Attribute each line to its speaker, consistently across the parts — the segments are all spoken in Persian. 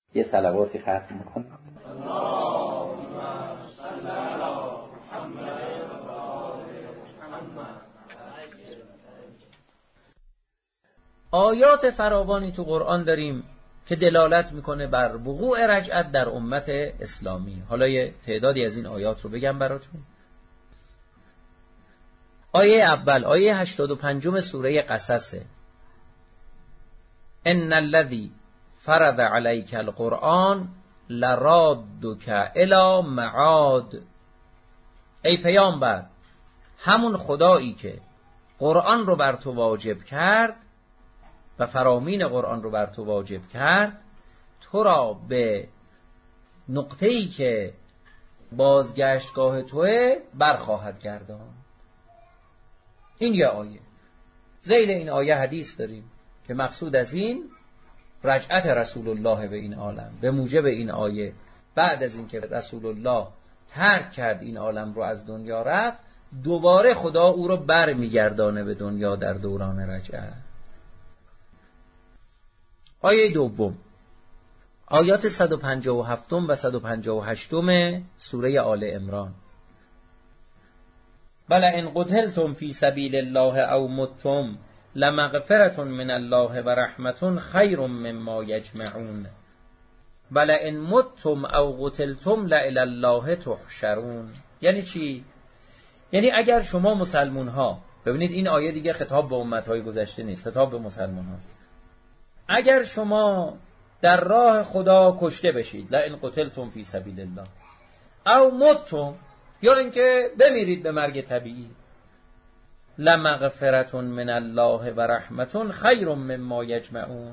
Speaker 1: یه صلواتی ختم میکنم. آیات فراوانی تو قرآن داریم که دلالت میکنه بر وقوع رجعت در امت اسلامی. حالا یه تعدادی از این آیات رو بگم براتون. آیه اول، آیه 85 سوره قصصه. ان الذی فرض علیک القرآن لرادک الی معاد. ای پیامبر، همون خدایی که قرآن رو بر تو واجب کرد و فرامین قرآن رو بر تو واجب کرد، تو را به نقطه‌ای که بازگشتگاه توه برخواهد گرداند. این یه آیه. ذیل این آیه حدیث داریم که مقصود از این رجعت رسول الله به این عالم. به موجب این آیه بعد از اینکه رسول الله ترک کرد این عالم رو، از دنیا رفت، دوباره خدا او رو بر میگردانه به دنیا در دوران رجعت. آیه دوم، آیات 157 و 158 سوره آل عمران. بل ان قتلتم فی سبیل الله او متم لمغفرة من الله و رحمة خیر مما یجمعون. بل ان متم او قتلتم لإلی الله تحشرون. یعنی چی؟ یعنی اگر شما مسلمون ها، ببینید این آیه دیگه خطاب به امتهای گذشته نیست، خطاب به مسلمون هاست. اگر شما در راه خدا کشته بشید، لئن قتلتم فی سبیل الله، او متم، یا اینکه بمیرید به مرگ طبیعی، لمغفرة من الله و رحمة خیر مما یجمعون.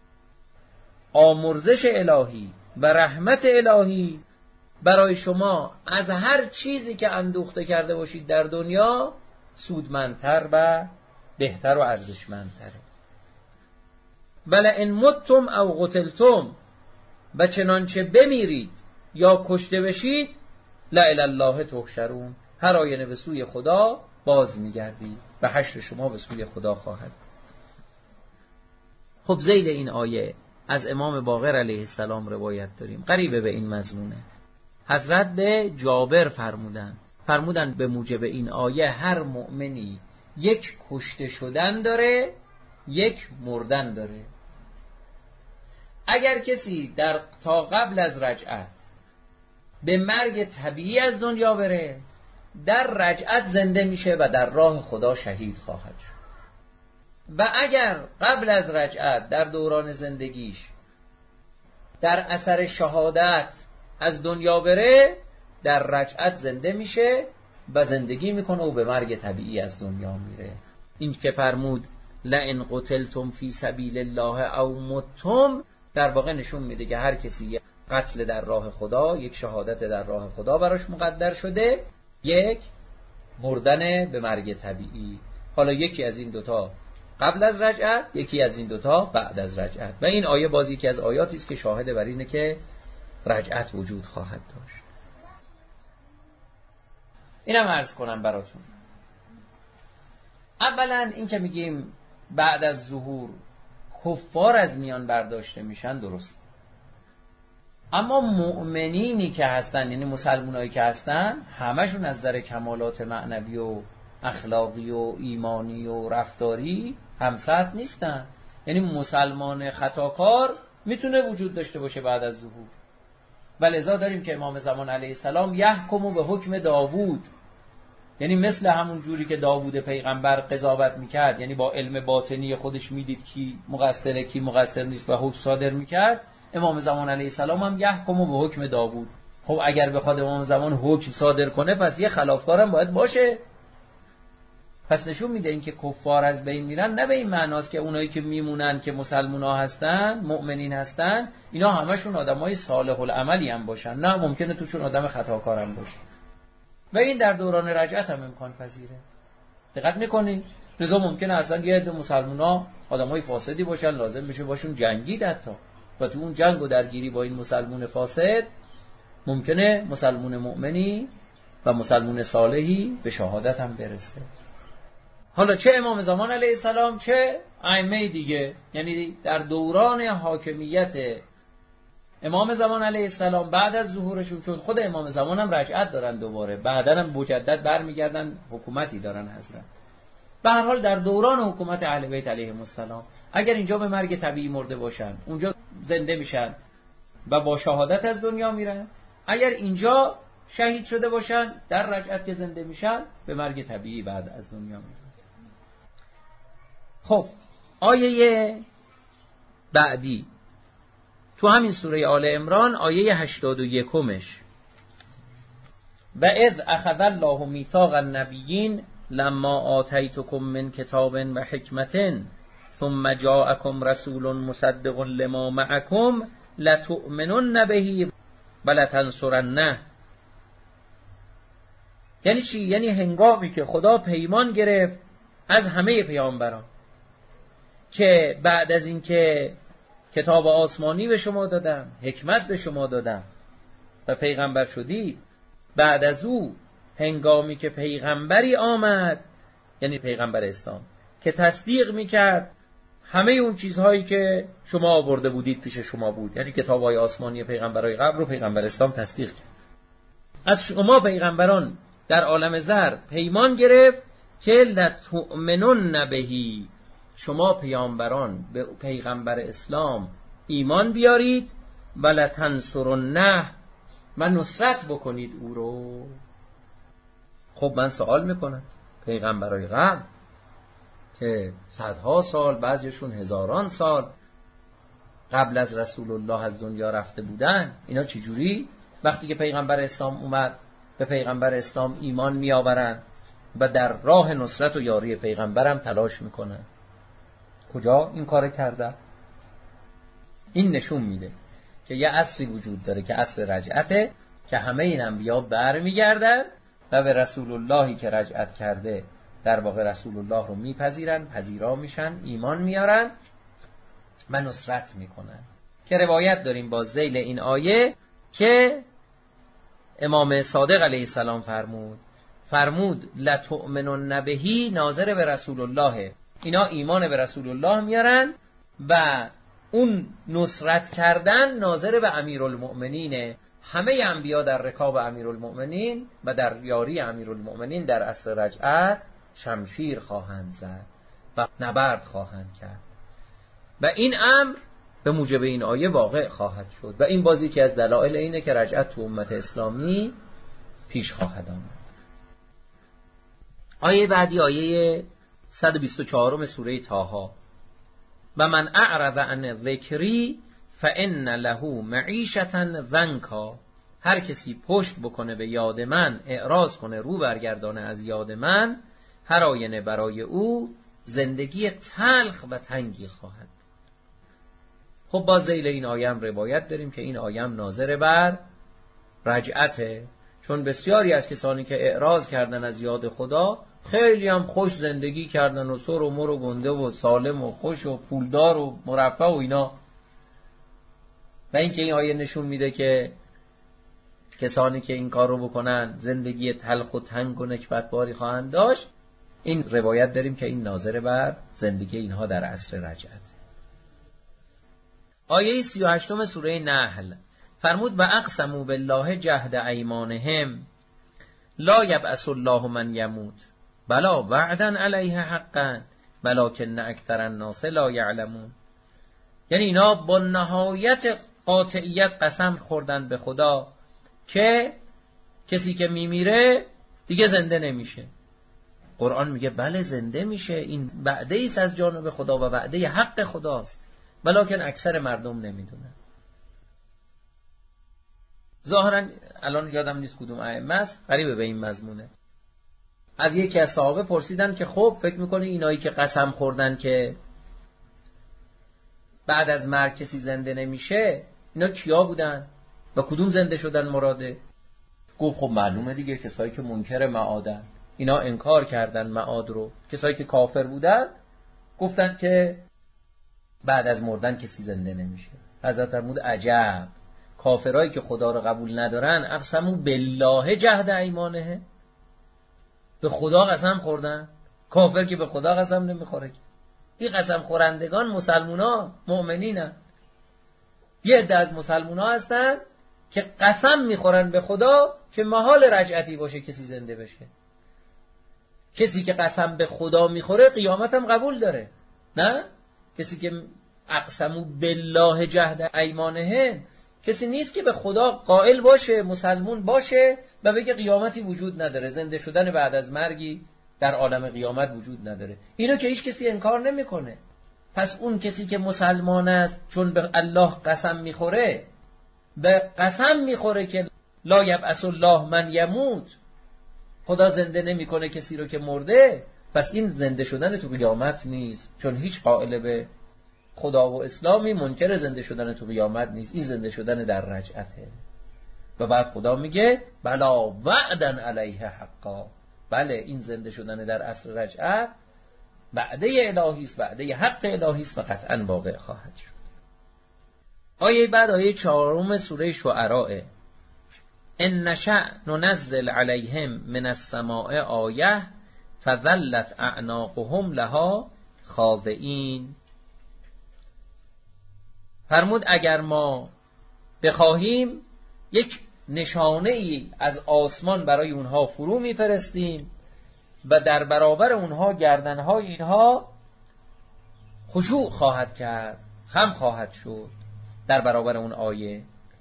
Speaker 1: آمرزش الهی و رحمت الهی برای شما از هر چیزی که اندوخته کرده باشید در دنیا سودمندتر و بهتر و ارزشمندتره. بل ان متم او قتلتم، و چنانچه بمیرید یا کشته بشید، لإلی الله تحشرون، هر آینه به سوی خدا باز میگردید و حشر شما به سوی خدا خواهد. خب ذیل این آیه از امام باقر علیه السلام روایت داریم، قریبه به این مضمونه. حضرت به جابر فرمودن به موجب این آیه هر مؤمنی یک کشته شدن داره، یک مردن داره. اگر کسی تا قبل از رجعت به مرگ طبیعی از دنیا بره، در رجعت زنده میشه و در راه خدا شهید خواهد شد. و اگر قبل از رجعت در دوران زندگیش در اثر شهادت از دنیا بره، در رجعت زنده میشه و زندگی میکنه و به مرگ طبیعی از دنیا میره. این که فرمود لئن قتلتم فی سبیل الله او متم، در واقع نشون میده که هر کسی قتل در راه خدا، یک شهادت در راه خدا براش مقدر شده، یک مردن به مرگ طبیعی. حالا یکی از این دوتا قبل از رجعت، یکی از این دوتا بعد از رجعت. و این آیه بازی که از آیاتی است که شاهد بر اینه که رجعت وجود خواهد داشت. اینم عرض کنم براتون. اولا این که میگیم بعد از ظهور کفار از میان برداشته میشن، درست. اما مؤمنینی که هستن، یعنی مسلمانایی که هستن، همشون از در کمالات معنوی و اخلاقی و ایمانی و رفتاری همسط نیستن. یعنی مسلمان خطاکار میتونه وجود داشته باشه بعد از ظهور. ولذا داریم که امام زمان علیه السلام یحکم به حکم داوود، یعنی مثل همون جوری که داوود پیغمبر قضاوت میکرد، یعنی با علم باطنی خودش میدید کی مقصره کی مقصر نیست و حکم صادر میکرد، امام زمان علیه السلام هم یحکم به حکم داوود. خب اگر بخواد امام زمان حکم صادر کنه، پس یه خلافکارم باید باشه. پس نشون میده این که کفار از بین میرن، نه به این معناست که اونایی که میمونن که مسلمونا هستن، مؤمنین هستن، اینا همشون آدمای صالح العملی هم باشن. نه، ممکنه توشون آدم خطاکار هم باشه. و این در دوران رجعت هم امکان پذیره. دقت میکنید؟ لذا ممکنه اصلا یه عده مسلمونا آدمای فاسدی باشن، لازم بشه باشون جنگید حتی، و تو اون جنگ و درگیری با این مسلمون فاسد ممکنه مسلمون مؤمنی و مسلمون صالحی به شهادت هم برسه. حالا چه امام زمان علیه السلام چه ائمه دیگه، یعنی در دوران حاکمیت امام زمان علیه السلام بعد از ظهورشون، چون خود امام زمان هم رجعت دارن دوباره، بعدن هم مجدد برمیگردن حکومتی دارن حضرت. به هر حال در دوران حکومت اهل بیت علیهم السلام اگر اینجا به مرگ طبیعی مرده باشن اونجا زنده میشن و با شهادت از دنیا میرن، اگر اینجا شهید شده باشن در رجعت که زنده میشن به مرگ طبیعی بعد از دنیا میرن. خب آیه بعدی تو همین سوره آل عمران آیه 81 و اذ اخذ الله میثاق النبیین لما آتیتکم من کتاب و حکمت ثم جاءکم رسول مصدق لما معکم لتؤمنن به و لتنصرنه. یعنی چی؟ یعنی هنگامی که خدا پیمان گرفت از همه پیامبران که بعد از اینکه کتاب آسمانی به شما دادم، حکمت به شما دادم و پیغمبر شدید، بعد از او هنگامی که پیغمبری آمد، یعنی پیغمبر اسلام، که تصدیق میکرد همه اون چیزهایی که شما آورده بودید پیش شما بود، یعنی کتاب‌های آسمانی پیغمبرای قبل رو پیغمبر اسلام تصدیق کرد. از شما پیغمبران در عالم زر پیمان گرفت که لتؤمنن بهی، شما پیامبران به پیغمبر اسلام ایمان بیارید و لتنصرنه و نصرت بکنید او رو. خب من سوال میکنم پیغمبرای قبل که صدها سال، بعضیشون هزاران سال قبل از رسول الله از دنیا رفته بودن، اینا چجوری وقتی که پیغمبر اسلام اومد به پیغمبر اسلام ایمان میآورن و در راه نصرت و یاری پیغمبرم تلاش میکنن؟ کجا این کار کرده؟ این نشون میده که یه عصری وجود داره که عصر رجعته، که همه این انبیا برمیگردن و به رسول اللهی که رجعت کرده در واقع رسول الله رو میپذیرن، پذیرا میشن، ایمان میارن و نصرت میکنن. که روایت داریم با ذیل این آیه که امام صادق علیه السلام فرمود لتؤمنن بهی ناظر به رسول الله، اینا ایمان به رسول الله میارن و اون نصرت کردن ناظر به امیرالمؤمنین. همه انبیا در رکاب امیرالمؤمنین و در یاری امیرالمؤمنین در عصر رجعت شمشیر خواهند زد و نبرد خواهند کرد و این امر به موجب این آیه واقع خواهد شد و این بازی که از دلایل اینه که رجعت تو امت اسلامی پیش خواهد آمد. آیه بعدی آیه 124 سوره طه و من اعرض عن ذکری فان له معیشة ضنکا، هر کسی پشت بکنه به یاد من، اعراض کنه، رو برگردانه از یاد من، هر آینه برای او زندگی تلخ و تنگی خواهد. خب با ذیل این آیه هم روایت داریم که این آیه هم ناظر بر رجعته، چون بسیاری از کسانی که اعراض کردن از یاد خدا خیلی هم خوش زندگی کردن و سر و مر و گنده و سالم و خوش و پولدار و مرفه و اینا. و این که این آیه نشون میده که کسانی که این کار رو بکنن زندگی تلخ و تنگ و نکبتباری خواهند داشت. این روایت داریم که این ناظر بر زندگی اینها در عصر رجعت. آیه 38 سوره نحل فرمود و اقسموا بالله جهد ایمانهم لا یبعث الله من یموت بلا وعدا علیه حقا ولکن اکثر الناس لا یعلمون. یعنی اینا با نهایت قاطعیت قسم خوردن به خدا که کسی که میمیره دیگه زنده نمیشه. قرآن میگه بله زنده میشه، این وعده ایست از جانب خدا و وعده حق خداست، ولکن اکثر مردم نمیدونن. ظاهرا الان یادم نیست کدوم ائمه است، قریب به این مضمونه. از یکی از صحابه پرسیدن که خب فکر میکنی اینایی که قسم خوردن که بعد از مرگ کسی زنده نمیشه اینا کیا بودن و کدوم زنده شدن مراده؟ گفت خب معلومه دیگه کسایی که منکر معادن، اینا انکار کردن معاد رو. کسایی که کافر بودن گفتن که بعد از مردن کسی زنده نمیشه. حضرت فرمود عجب، کافرایی که خدا رو قبول ندارن اقسموا بالله جهد ایمانه، به خدا قسم خوردن. کافر که به خدا قسم نمیخوره. این قسم خورندگان مسلمانان مؤمنینن، یه عده از مسلمان‌ها هستن که قسم میخورن به خدا که محال رجعتی باشه کسی زنده بشه. کسی که قسم به خدا میخوره قیامت هم قبول داره. نه؟ کسی که اقسموا بالله جهد ایمانهم، کسی نیست که به خدا قائل باشه، مسلمون باشه و بگه قیامتی وجود نداره، زنده شدن بعد از مرگی در عالم قیامت وجود نداره. اینو که هیچ کسی انکار نمیکنه. پس اون کسی که مسلمان است چون به الله قسم میخوره، به قسم میخوره که لا یبعث الله من یموت، خدا زنده نمیکنه کسی رو که مرده، پس این زنده شدن تو قیامت نیست، چون هیچ قائل به خدا و اسلامی منکر زنده شدن تو قیامت نیست. این زنده شدن در رجعته. و بعد خدا میگه بلا وعدا علیه حقا، بله این زنده شدن در عصر رجعت وعده الهی است، وعده حق الهی است و قطعا واقع خواهد شد. آیه بعد آیه 4 سوره شعراء، ان نشأ ننزل علیهم من السماء آیه فظلت اعناقهم لها خاضعین. فرمود اگر ما بخواهیم یک نشانه ای از آسمان برای اونها فرو میفرستیم و در برابر اونها گردنهای اینها خشوع خواهد کرد، خم خواهد شد در برابر اون آیه.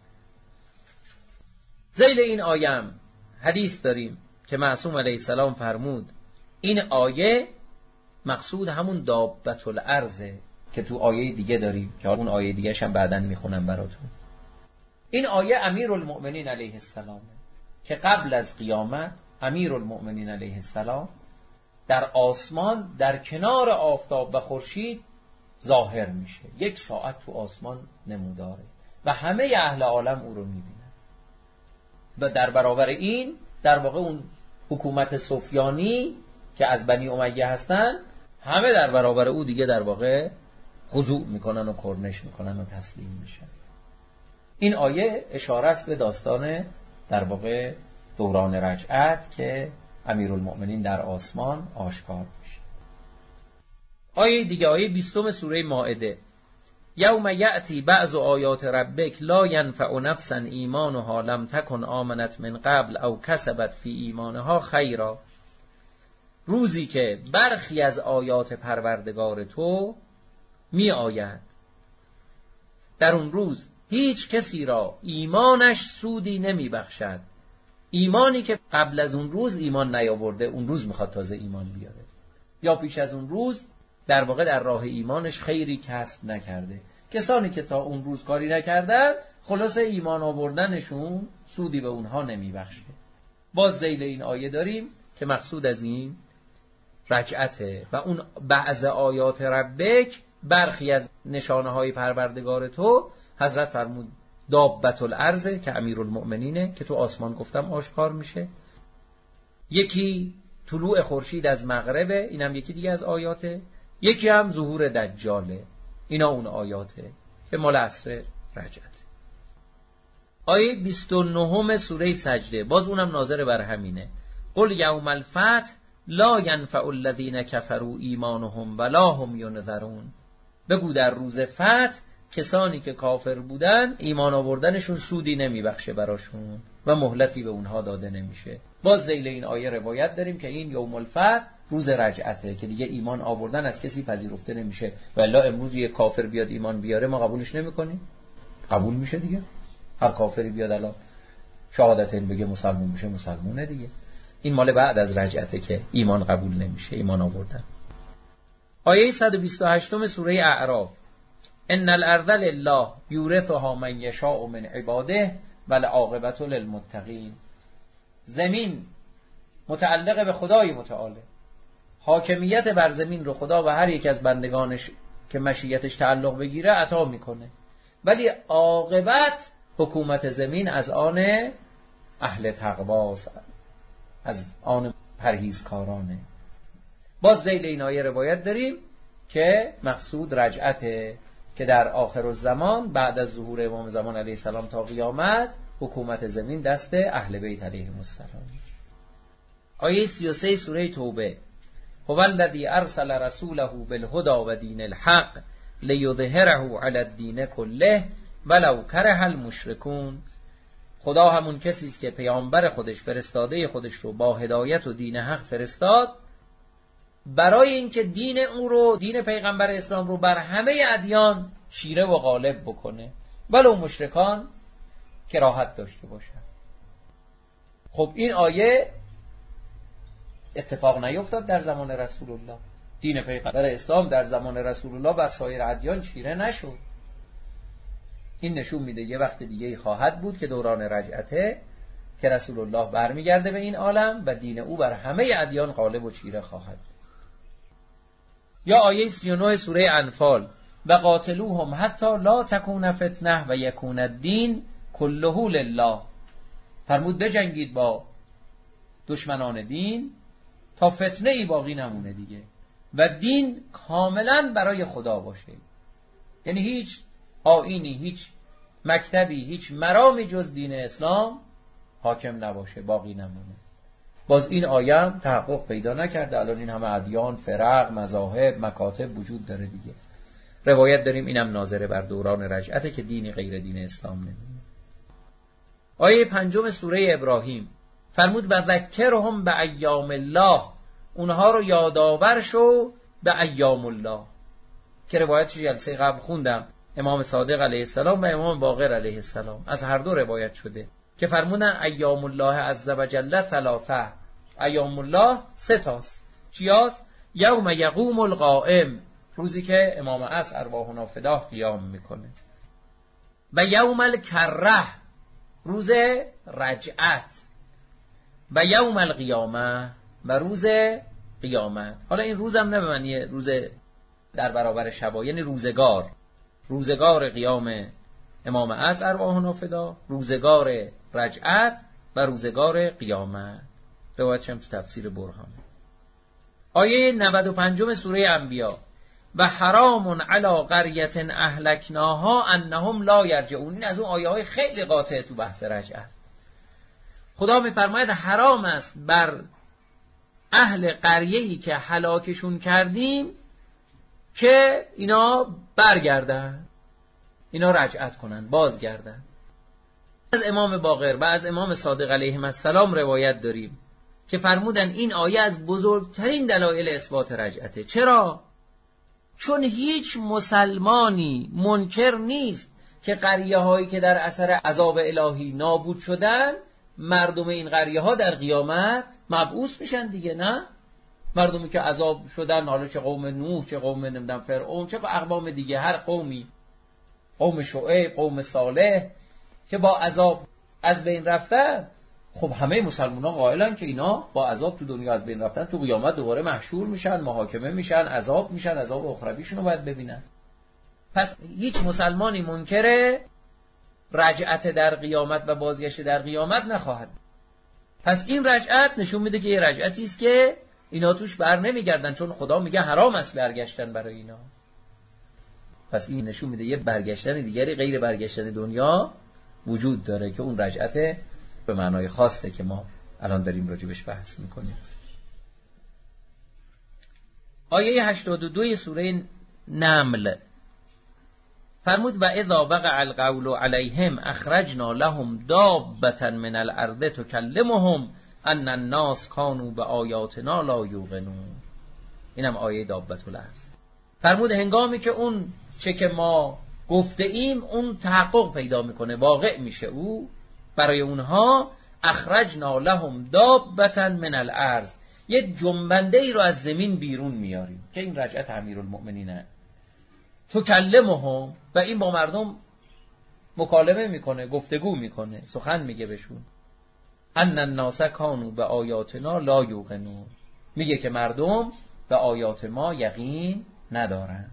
Speaker 1: ذیل این آیه هم حدیث داریم که معصوم علیه السلام فرمود این آیه مقصود همون دابت الارضه که تو آیه دیگه داریم که اون آیه دیگه هم بعداً میخونم براتون. این آیه امیرالمؤمنین علیه السلام که قبل از قیامت امیرالمؤمنین علیه السلام در آسمان در کنار آفتاب و خورشید ظاهر میشه، 1 ساعت تو آسمان نموداره و همه اهل عالم او رو میبینن و در برابر این در واقع اون حکومت سفیانی که از بنی امیه هستن همه در برابر او دیگه در واقع خضوع میکنن و کرنش میکنن و تسلیم میشن. این آیه اشاره است به داستان در واقع دوران رجعت که امیرالمؤمنین در آسمان آشکار میشه. آیه دیگه آیه 20 سوره مائده، یوم یأتی بعض آیات ربک لا ینفع نفسا ایمانها لم تکن آمنت من قبل او کسبت فی ایمانها خیرا. روزی که برخی از آیات پروردگار تو می آید، در اون روز هیچ کسی را ایمانش سودی نمی بخشد. ایمانی که قبل از اون روز ایمان نیاورده اون روز میخواد تازه ایمان بیاره، یا پیش از اون روز در واقع در راه ایمانش خیری کسب نکرده. کسانی که تا اون روز کاری نکردن خلاص ایمان آوردنشون سودی به اونها نمی بخشه. باز ذیل این آیه داریم که مقصود از این رجعته و اون بعض آیات ربک برخی از نشانه های پروردگار تو، حضرت فرمود دابت الارض که امیرالمؤمنینه که تو آسمان گفتم آشکار میشه، یکی طلوع خورشید از مغربه، اینم یکی دیگه از آیاته، یکی هم ظهور دجاله. اینا اون آیاته که مال عصر رجعت. آیه 29 سوره سجده باز اونم ناظر بر همینه، قل یوم الفتح لا ینفع الذین کفروا ایمانهم ولا هم ینذرون. بگو در روز فتح کسانی که کافر بودن ایمان آوردنشون سودی نمیبخشه براشون و مهلتی به اونها داده نمیشه. باز ذیل این آیه روایت داریم که این یوم الفتح روز رجعته که دیگه ایمان آوردن از کسی پذیرفته نمیشه. والا امروز یک کافر بیاد ایمان بیاره ما قبولش نمیکنیم؟ قبول میشه دیگه. هر کافری بیاد الان شهادتین بگه مسلمون بشه مسلمونه دیگه. این مال بعد از رجعته که ایمان قبول نمیشه، ایمان آوردن. آیه 128 سوره اعراف، ان الارض لله یورثها من یشاء من عباده والعاقبة للمتقین. زمین متعلق به خدای متعال، حاکمیت بر زمین رو خدا و هر یک از بندگانش که مشیتش تعلق بگیره عطا میکنه، ولی عاقبت حکومت زمین از آن اهل تقواست، از آن پرهیزکارانه. باز ذیل این آیه روایت داریم که مقصود رجعته که در آخر الزمان بعد از ظهور امام زمان علیه السلام تا قیامت حکومت زمین دست اهل بیت علیهم السلام. آیه 33 سوره توبه، هو الذی ارسل رسوله بالهدى و دین الحق لیظهره علی الدین کله ولو کره المشرکون، خدا همون کسی است که پیامبر خودش، فرستاده خودش رو با هدایت و دین حق فرستاد برای اینکه دین او رو، دین پیغمبر اسلام رو بر همه ادیان چیره و غالب بکنه، ولو مشرکان کراهت داشته باشن. خب این آیه اتفاق نیفتاد در زمان رسول الله. دین پیغمبر اسلام در زمان رسول الله بر سایر ادیان چیره نشد. این نشون میده یه وقت دیگه خواهد بود که دوران رجعته، که رسول الله برمیگرده به این عالم و دین او بر همه ادیان غالب و چیره خواهد. یا آیه 39 سوره انفال، و قاتلوهم حتی لا تکون فتنه و یکون الدین کله لله، فرمود بجنگید با دشمنان دین تا فتنه ای باقی نمونه دیگه و دین کاملا برای خدا باشه. یعنی هیچ آیینی، هیچ مکتبی، هیچ مرامی جز دین اسلام حاکم نباشه، باقی نمونه. باز این آیه هم تحقق پیدا نکرده. الان این همه ادیان، فرق، مذاهب، مکاتب وجود داره دیگه. روایت داریم اینم ناظره بر دوران رجعته که دینی غیر دین اسلام نمیده. آیه 5 سوره ابراهیم فرمود و ذکرهم به ایام الله، اونها رو یادآور شو به ایام الله، که روایتش جلسه قبل خوندم، امام صادق علیه السلام و امام باقر علیه السلام از هر دو روایت شده که فرمودن ایام الله عز و جل ثلاثه، ایام الله 3 تاست. چیاست؟ یوم یقوم القائم، روزی که امام عصر ارواحنا فداه قیام میکنه، و یوم الکره، روز رجعت، و یوم القیامه، و روز قیامت. حالا این روزم نه به معنی روز در برابر شبا، یعنی روزگار قیام امام عصر ارواحنا فدا، روزگار رجعت و روزگار قیامت. روایتش هم تو تفسیر برهان. آیه 95 سوره انبیاء و حرام علی قریة اهلکناها انهم لا یرجعون، این از اون آیه های خیلی قاطع تو بحث رجعت. خدا میفرماید حرام است بر اهل قریه‌ای که هلاکشون کردیم که اینا برگردن، اینا رجعت کنن، بازگردن. از امام باقر و از امام صادق علیهم السلام روایت داریم که فرمودن این آیه از بزرگترین دلایل اثبات رجعته. چرا؟ چون هیچ مسلمانی منکر نیست که قریه هایی که در اثر عذاب الهی نابود شدن، مردم این قریه ها در قیامت مبعوث میشن دیگه. نه؟ مردمی که عذاب شدن، حالا چه قوم نوح، چه قوم نمیدونم فرعون، چه اقوام دیگه، هر قومی، قوم شعیب، قوم صالح که با عذاب از بین رفتن، خب همه مسلمانان قائلن که اینا با عذاب تو دنیا از بین رفتن، تو قیامت دوباره محشور میشن، محاکمه میشن، عذاب میشن، عذاب اخرویشون رو باید ببینن. پس هیچ مسلمانی منکر رجعت در قیامت و بازگشت در قیامت نخواهد. پس این رجعت نشون میده که یه رجعتی است که اینا توش بر نمیگردن، چون خدا میگه حرام است برگشتن برای اینا. پس این نشون میده یه برگشتن دیگری غیر برگشتن دنیا وجود داره که اون رجعت به معنای خاصه که ما الان داریم راجبش بحث میکنیم. آیه 82 سوره نمل فرمود و اذا وقع القول علیهم اخرجنا لهم دابة من الارض تکلمهم ان الناس كانوا بآیاتنا لا یوقنون. اینم آیه دابة الارض. فرمود هنگامی که اون چه که ما گفته ایم اون تحقق پیدا میکنه، واقع میشه، او برای اونها اخرجنا لهم دابة من الارض، یه جنبنده ای رو از زمین بیرون میاریم که این رجعت امیرالمؤمنینه. تکلمهم، و این با مردم مکالمه میکنه، گفتگو میکنه، سخن میگه بهشون. ان الناس کانوا به آیاتنا لا یوقنون، میگه که مردم به آیات ما یقین ندارن.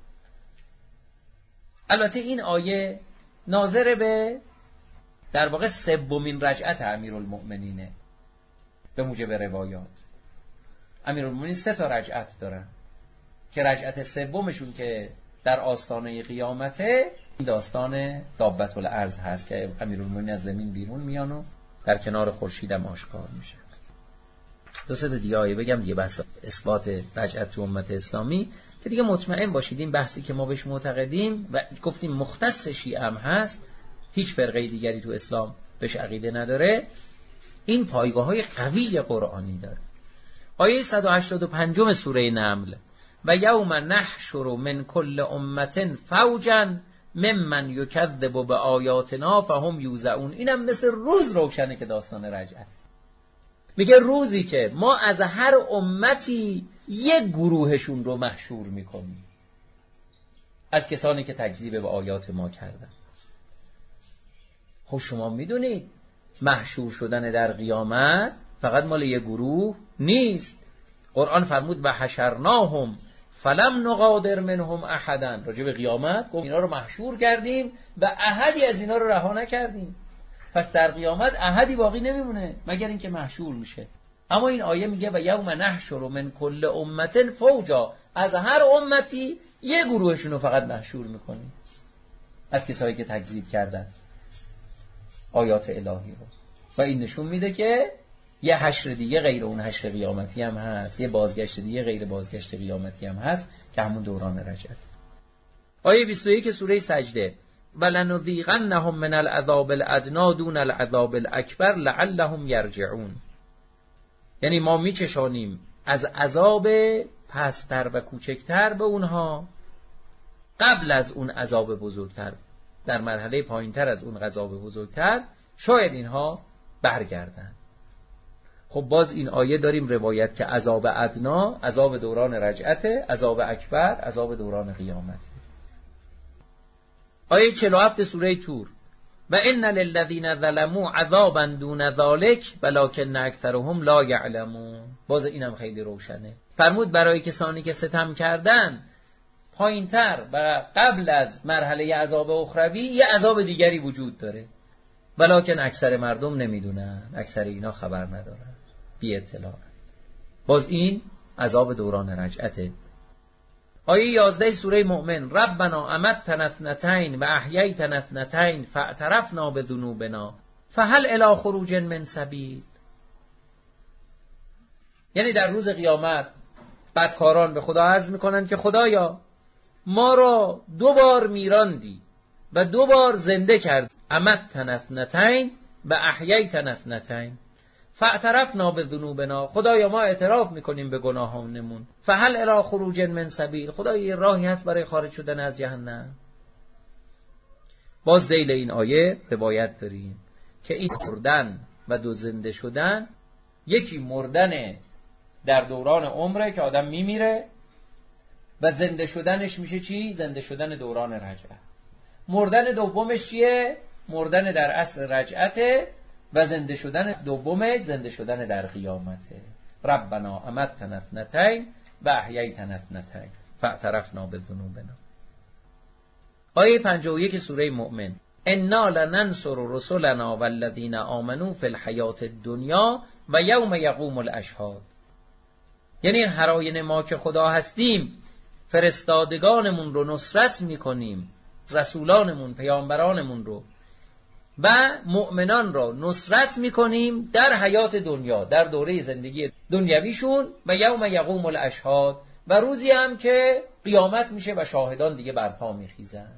Speaker 1: البته این آیه ناظر به در واقع 3مین رجعت امیرالمؤمنینه. به موجب روایات امیرالمؤمنین 3 تا رجعت دارن که رجعت 3مشون که در آستانه قیامته داستان دابة الارض هست که امیرالمؤمنین از زمین بیرون میان و در کنار خورشید هم آشکار میشه. دو سه تا دیگه بگم دیگه بحث اثبات رجعت تو امت اسلامی که دیگه مطمئن باشید این بحثی که ما بهش معتقدیم و گفتیم مختص شیعه هم هست، هیچ فرقه دیگری تو اسلام بهش عقیده نداره، این پایگاه‌های قوی قرآنی داره. آیه 185 سوره نمل: و یوم نحشر من کل امة فوجا ممن یکذب بآیاتنا فهم یوزعون. اینم مثل روز روشنه که داستان رجعت. میگه روزی که ما از هر امتی یک گروهشون رو محشور میکنیم از کسانی که تکذیب به آیات ما کردن. خب شما میدونید محشور شدن در قیامت فقط مال یک گروه نیست. قرآن فرمود و حشرناهم فلم نغادر منهم احدا. راجع به قیامت گفت اینا رو محشور کردیم و احدی از اینا رو رها نکردیم. پس در قیامت احدی باقی نمیمونه مگر اینکه محشور میشه. اما این آیه میگه و یوم نحشر من کل امة فوجا، از هر امتی یه گروهشون رو فقط محشور میکنیم از کسایی که تکذیب کردن آیات الهی رو. و این نشون میده که یه حشر دیگه غیر اون حشر قیامتی هم هست، یه بازگشت دیگه غیر بازگشت قیامتی هم هست که همون دوران رجعت. آیه 21 سوره سجده: ولنذیقنهم من العذاب الادنی دون العذاب الاکبر لعلهم یرجعون. یعنی ما میچشانیم از عذاب پستر و کوچکتر به اونها قبل از اون عذاب بزرگتر، در مرحله پایینتر از اون عذاب بزرگتر، شاید اینها برگردن. خب باز این آیه داریم روایت که عذاب ادنا عذاب دوران رجعته، عذاب اکبر عذاب دوران قیامته. آیه 47 سوره تور: و ان للذین ظلموا عذابا دون ذلک ولکن اکثرهم لا یعلمون. باز اینم خیلی روشنه. فرمود برای کسانی که ستم کردن پایینتر و قبل از مرحله عذاب اخروی یه عذاب دیگری وجود داره، ولکن اکثر مردم نمیدونن، اکثر اینا خبر ندارن، بی اطلاع. باز این عذاب دوران رجعته. آیه 11 سوره مؤمن: ربنا امتنا اثنتین و احییتنا اثنتین فاعترفنا بذنوبنا فهل الی خروج من سبیل. یعنی در روز قیامت بدکاران به خدا عرض میکنن که خدایا ما را 2 بار میراندی و 2 بار زنده کرد. امتنا اثنتین و احییتنا اثنتین فاعترفنا بذنوبنا. خدایا ما اعتراف میکنیم به گناهانمون. فهل الی خروج من سبیل. خدایا راهی هست برای خارج شدن از جهنم. باز ذیل این آیه روایت داریم که این مردن و 2 زنده شدن، یکی مردن در دوران عمره که آدم میمیره و زنده شدنش میشه چی؟ زنده شدن دوران رجعت. مردن دومش چیه؟ مردن در عصر رجعته و زنده شدن دومش زنده شدن در قیامته. ربنا امتنا اثنتین و احییتنا اثنتین فاعترفنا بذنوبنا. آیه 51 سوره مؤمن: انا لننصر رسلنا والذین آمنوا فی الحیات الدنیا و یوم یقوم الاشهاد. یعنی هر آینه ما که خدا هستیم فرستادگانمون رو نصرت میکنیم، رسولانمون پیامبرانمون رو و مؤمنان را نصرت میکنیم در حیات دنیا، در دوره زندگی دنیویشون، و یوم یقوم الاشهاد، و روزی هم که قیامت میشه و شاهدان دیگه برپا میخیزن.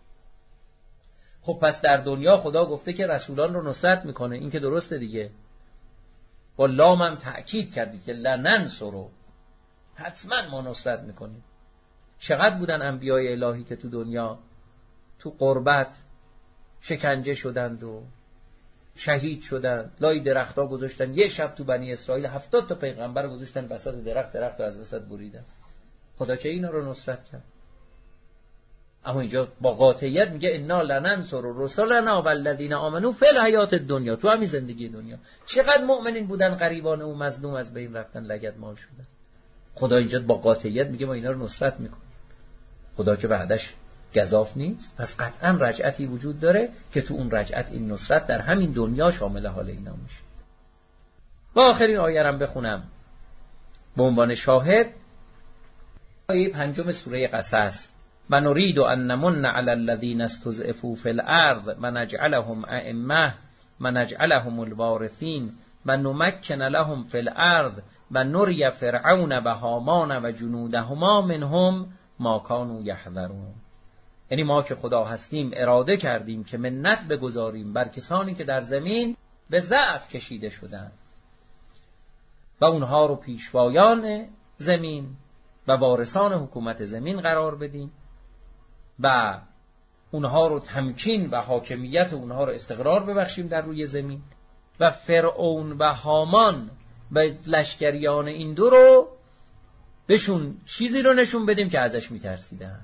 Speaker 1: خب پس در دنیا خدا گفته که رسولان رو نصرت میکنه، این که درسته دیگه. با لام هم تأکید کردی که لننصرو، حتما ما نصرت میکنیم. چقدر بودن انبیای الهی که تو دنیا تو غربت شکنجه شدند و شهید شدند، لای درخت‌ها گذاشتن. یه شب تو بنی اسرائیل 70 تا پیغمبر گذاشتن بساط درخت رو از وسط بریدن. خدا که اینا رو نصرت کرد. اما اینجا با قاطعیت میگه انا لننصر رسلنا والذین آمنوا فی الحیات الدنیا، تو همین زندگی دنیا. چقدر مؤمنین بودن غریبان و مظلوم از بین رفتن، لگدمال شدن. خدا اینجا با قاطعیت میگه ما اینا رو نصرت میکنیم. خدا که بعدش گزاف نیست، پس قطعا رجعتی وجود داره که تو اون رجعت این نصرت در همین دنیا شامل حال اینا میشه. با آخرین آیه رو بخونم به عنوان شاهد. آیه 5 سوره قصص: و نريد ان نمن على الذين استضعفوا في الارض و نجعلهم ائمه و نجعلهم الوارثین و نمکن لهم فی الارض و نری فرعون و هامان و جنودهما منهم ما کانوا یحذرون. یعنی ما که خدا هستیم اراده کردیم که منت بگذاریم بر کسانی که در زمین به ضعف کشیده شدند و اونها رو پیشوایان زمین و وارثان حکومت زمین قرار بدیم و اونها رو تمکین و حاکمیت اونها رو استقرار ببخشیم در روی زمین و فرعون و هامان و لشکریان این دو رو بهشون چیزی رو نشون بدیم که ازش میترسیدن.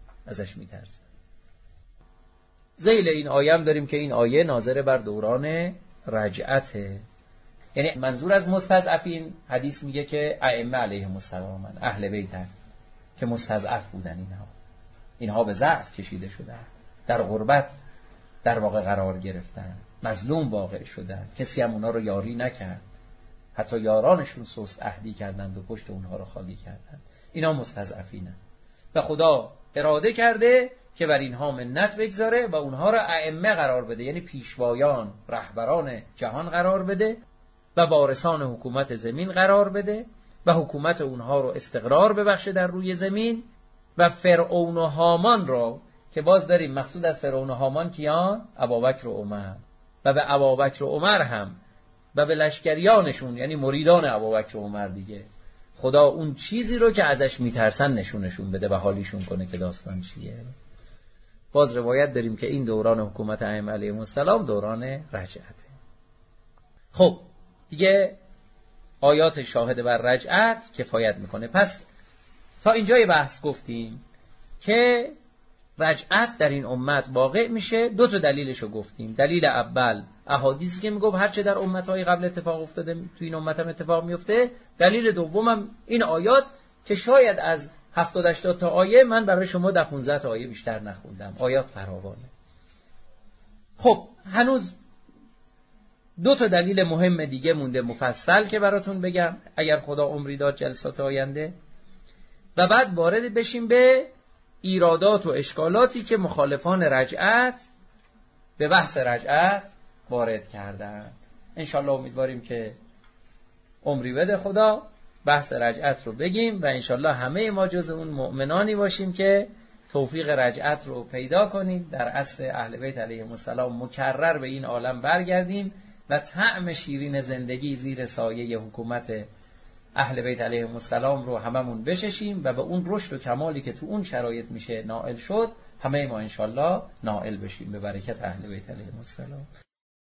Speaker 1: ذیل این آیه هم داریم که این آیه ناظر بر دوران رجعته. یعنی منظور از مستضعفین حدیث میگه که ائمه علیهم السلام، اهل بیت که مستضعف بودن، اینها به ضعف کشیده شدن، در غربت در واقع قرار گرفتن، مظلوم واقع شدن، کسی هم اونها رو یاری نکرد، حتی یارانشون سست عهدی کردند و پشت اونها رو خالی کردند. اینا مستضعفینن و خدا اراده کرده که بر اینها منت بگذاره و اونها رو ائمه قرار بده، یعنی پیشوایان، رهبران جهان قرار بده و وارثان حکومت زمین قرار بده و حکومت اونها رو استقرار ببخشه در روی زمین و فرعون و هامان رو که باز داریم مقصود از فرعون و هامان کیان؟ ابابکر و عمر و به ابابکر و عمر هم و به لشکریانشون، یعنی مریدان ابابکر و عمر دیگه، خدا اون چیزی رو که ازش میترسن نشونشون بده و حالیشون کنه که داستان چیه. باز روایت داریم که این دوران حکومت ائمه علیهم السلام دوران رجعته. خب دیگه آیات شاهد بر رجعت کفایت میکنه. پس تا اینجای بحث گفتیم که رجعت در این امت واقع میشه. دو تا دلیلشو گفتیم. دلیل اول احادیثی که میگفت هرچه در امتهای قبل اتفاق افتاده تو این امت هم اتفاق میفته. دلیل دومم این آیات که شاید از 70-80 تا آیه من برای شما در 15 تا آیه بیشتر نخوندم، آیات فراوانه. خب هنوز دو تا دلیل مهم دیگه مونده مفصل که براتون بگم اگر خدا عمری داد جلسات آینده، و بعد وارد بشیم به ایرادات و اشکالاتی که مخالفان رجعت به بحث رجعت وارد کردن. انشالله امیدواریم که عمری بده خدا بحث رجعت رو بگیم و انشالله همه ما جز اون مؤمنانی باشیم که توفیق رجعت رو پیدا کنیم، در عصر اهل بیت علیهم السلام مکرر به این عالم برگردیم و طعم شیرین زندگی زیر سایه حکومت اهل بیت علیهم السلام رو هممون بچشیم و به اون رشد و کمالی که تو اون شرایط میشه نائل شد همه ما انشالله نائل بشیم به برکت اهل بیت علیهم السلام.